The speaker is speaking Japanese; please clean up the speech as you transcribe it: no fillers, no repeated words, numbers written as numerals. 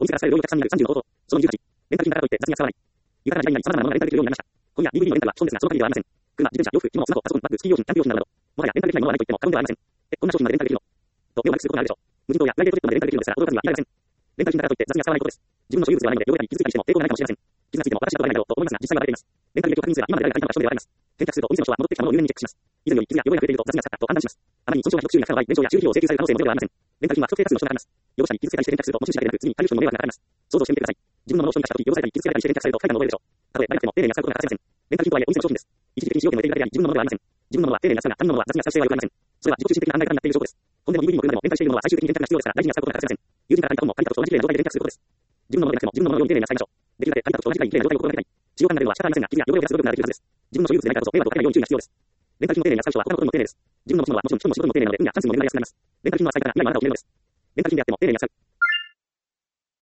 お店から使える料理をたくさんになる30の方法。その28、レンタル品だからといって雑に扱わない。豊かな時代に様々なものがレンタルできるようになりました。今夜 DVD のレンタルは基本ですが、その限りではありません。車、自転車、洋服、着物、スマホ、パソコン、バッグ、スキー用品、キャンプ用品などなど、もはやレンタルできないものはないと言っても過言ではありません。こんな商品までレンタルできるのと、目を丸くすることがあるでしょう。無人島やプライベートジェットまでレンタルできるのですが、驚かずにはいられません。レンタル品だからといって雑に扱わないことです。自分の所有物ではないので、両親に傷ついたりしても抵抗がないかもしれません。傷がついても私は取らないだろうと思いますが、実際はバレています。レンタル履歴を確認すれば今まで誰が書いたのか一人でわかります。返却するとお店の人は戻ってきたものを入念にチェックします。以前より傷や汚れが増えていると雑に扱ったと判断します。あまりに損傷がひどく修理がかかる場合、弁償や修理費用を請求される可能性もゼロではありません。レンタル品は不特定多数の人がかかります。汚したり傷つけたりして返却すると、持ち主だけでなく、次に借りる人にも迷惑がかかります。想像してみてください。自分のものを人に貸した時、汚されたり傷つけたりして返却されると不快感を覚えるでしょう。たとえ誰が来ても丁寧に扱うことが欠かせません。レンタル品とはいえお店の商品です。一時的に使用権を得ているだけであり、自分のものではありません。自分のものは丁寧に扱うが、他人のものは雑に扱う必要はよくありません。それは自己中心的な考え方になっている証拠です。本でも DVD も車でもレンタルしているものは最終的にレンタルが必要ですから大事に扱うことが欠かせません。友人から借りた本も借りたことと同じ綺麗な状態でレンタルすることです。自分のものでなくても自分のものように丁寧に扱いましょう。できるだけ借りたことと同じ綺麗な状態を心がけたい。使用感が出るのは仕方ありませんが、傷や汚れを減らす努力ができるはずです。自分の所有物でないからこそ迷惑をかけないように注意が必要です。レンタル品を丁寧に扱う人は他のことにも丁寧です。自分の持ち物はもちろん人の仕事にも丁寧なので運やチャンスにも恵まれやすくなります。レンタル品の扱い方が未来のあなたを決めるのです。レンタル品であっても丁寧に扱う。